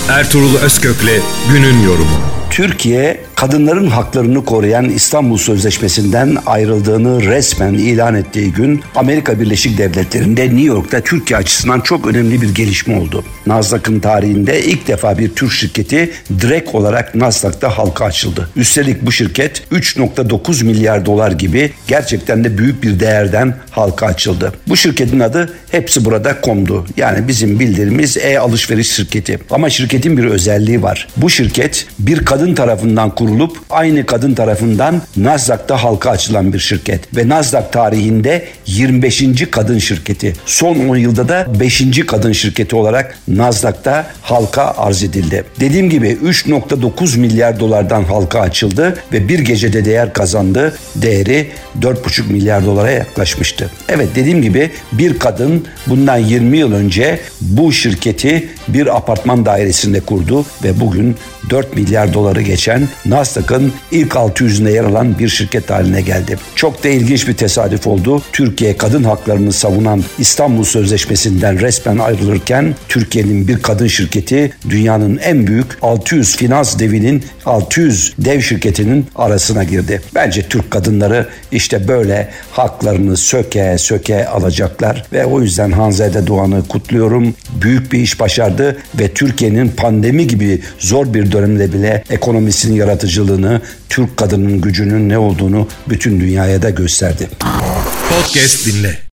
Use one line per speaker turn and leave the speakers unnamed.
Ertuğrul Özkök'le günün yorumu.
Türkiye, kadınların haklarını koruyan İstanbul Sözleşmesi'nden ayrıldığını resmen ilan ettiği gün Amerika Birleşik Devletleri'nde New York'ta Türkiye açısından çok önemli bir gelişme oldu. Nasdaq'ın tarihinde ilk defa bir Türk şirketi direkt olarak Nasdaq'ta halka açıldı. Üstelik bu şirket 3.9 milyar dolar gibi gerçekten de büyük bir değerden halka açıldı. Bu şirketin adı Hepsiburada.com'du. Yani bizim bildiğimiz e-alışveriş şirketi. Ama şirketin bir özelliği var. Bu şirket bir kadın tarafından kurulup aynı kadın tarafından Nasdaq'ta halka açılan bir şirket ve Nasdaq tarihinde 25. kadın şirketi. Son 10 yılda da 5. kadın şirketi olarak Nasdaq'ta halka arz edildi. Dediğim gibi 3.9 milyar dolardan halka açıldı ve bir gecede değer kazandı. Değeri 4,5 milyar dolara yaklaşmıştı. Evet, dediğim gibi bir kadın bundan 20 yıl önce bu şirketi bir apartman dairesinde kurdu ve bugün 4 milyar doları geçen Nasdaq'ın ilk 600'ünde yer alan bir şirket haline geldi. Çok da ilginç bir tesadüf oldu. Türkiye kadın haklarını savunan İstanbul Sözleşmesi'nden resmen ayrılırken Türkiye'nin bir kadın şirketi dünyanın en büyük 600 finans devinin 600 dev şirketinin arasına girdi. Bence Türk kadınları işte böyle haklarını söke söke alacaklar ve o yüzden Hanzade Doğan'ı kutluyorum. Büyük bir iş başardı ve Türkiye'nin pandemi gibi zor bir dönemde bile ekonomisinin yaratıcılığını, Türk kadının gücünün ne olduğunu bütün dünyaya da gösterdi.
Podcast dinle.